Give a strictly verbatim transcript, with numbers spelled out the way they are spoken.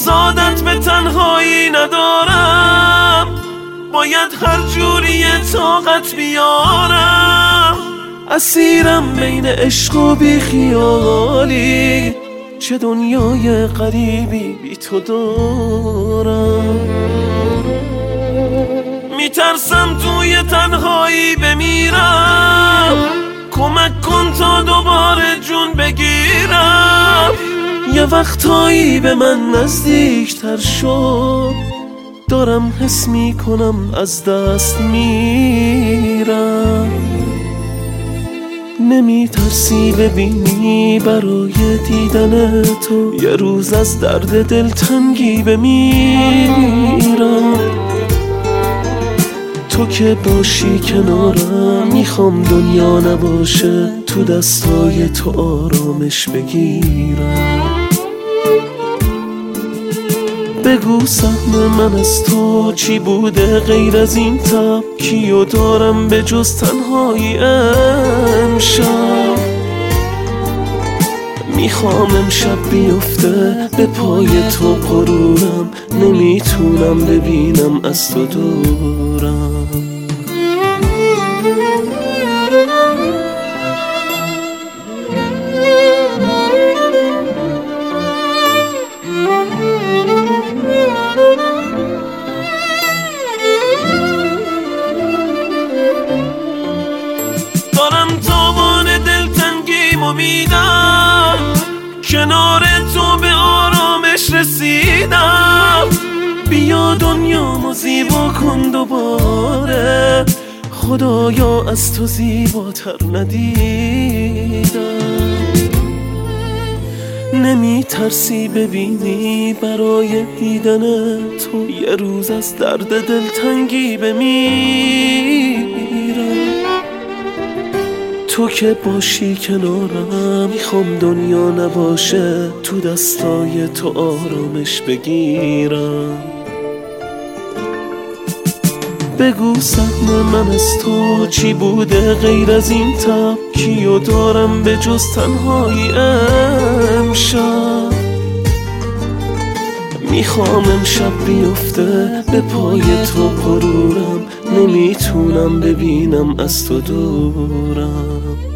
آزادت به تنهایی ندارم، باید هر جوری طاقت بیارم. اسیرم بین عشق و بی خیالی، چه دنیای غریبی بی تو دارم. میترسم توی تنهایی بمیرم، کمک کن تا دوباره جون بگیرم. یه وقتایی به من نزدیکتر شد، دارم حس میکنم از دست میرم. نمی ترسی ببینی برای دیدن تو یه روز از درد دلتنگی بمیرم. تو که باشی کنارم، میخوام دنیا نباشه، تو دستای تو آرامش بگیرم. بگو سهم من از تو چی بوده غیر از این تب، کیو دارم به جز تنهایی امشب. میخوام امشب بیفته به پای تو غرورم، نمیتونم ببینم از تو دورم. دارم تاوان دلتنگیمو میدم، کنار تو به آرامش رسیدم. بیا دنیامو زیبا کن دوباره، خدایا از تو زیباتر ندیدم. نمی ترسی ببینی برای دیدن تو یه روز از درد دلتنگی بمیرم. تو که باشی کنارم، میخوام دنیا نباشه، تو دستای تو آرامش بگیرم. بگو سهم من از تو چی بوده غیر از این تب، کیو دارم به جز تنهایی امشب. میخوام امشب بیفته به پای تو غرورم، نمیتونم ببینم از تو دورم.